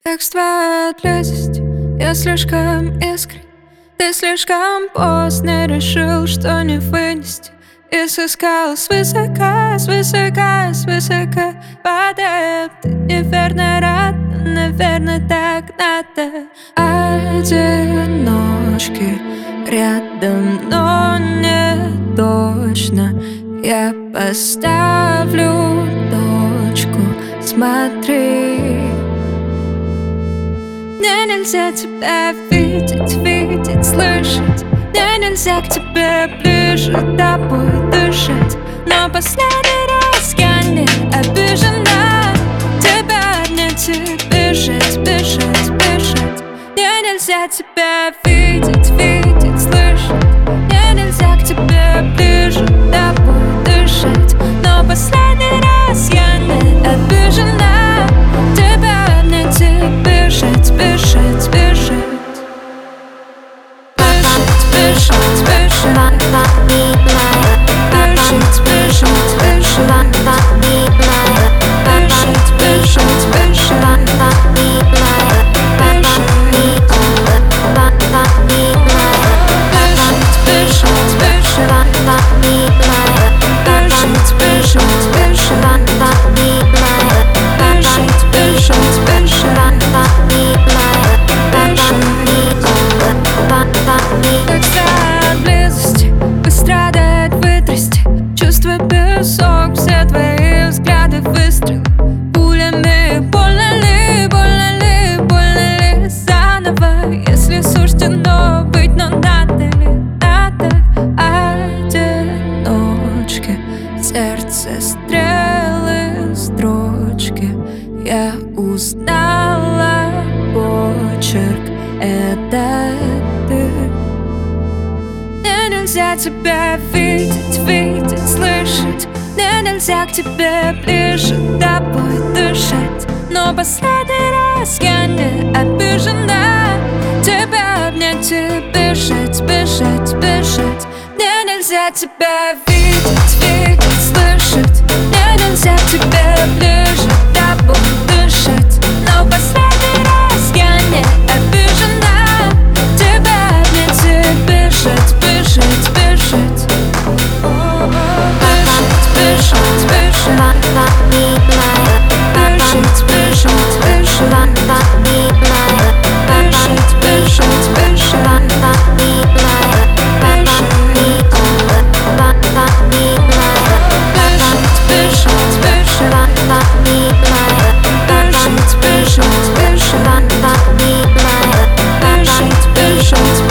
Текст твоя близость, я слишком искренен. Ты слишком поздно решил, что не вынести. И сыскал свысока, свысока, свысока падает. Ты неверно рад, наверное, так надо. Одиночки рядом, но не точно. Я поставлю точку, смотри. Мне нельзя тебя видеть, видеть, слышать. Мне нельзя к тебе ближе, тобой дышать. Но последний раз я не обижена. Тебя обнять и бежать, бежать, бежать. Мне нельзя тебя видеть, видеть, слышать. Мне нельзя к тебе ближе, тобой дышать. Но последний раз я не обижена. Тебя обнять и бежать, бежать, бежать. Бежать, бежать, бежать. Бежать, бежать, бежать. Бежать, бежать, бежать. Песок, все твои взгляды выстрелы пулями. Больно ли, больно ли, больно ли заново? Если суждено быть, но надо ли, надо? Одиночки, сердце, стрелы, строчки. Я узнала почерк, это ты. Мне нельзя тебя видеть, видеть, слышать. Мне нельзя к тебе ближе, тобой дышать. Но последний раз я не обижена. Тебя обнять и бежать, бежать, бежать. Мне нельзя тебя видеть, видеть, слышать. Мне нельзя к тебе ближе, тобой дышать. Но последний раз я не обижена. Тебя обнять и бежать, бежать, бежать. Бежать, бежать, бежать, бежать, бежать. Бежать, бежать, бежать.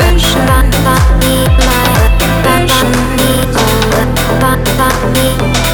Me.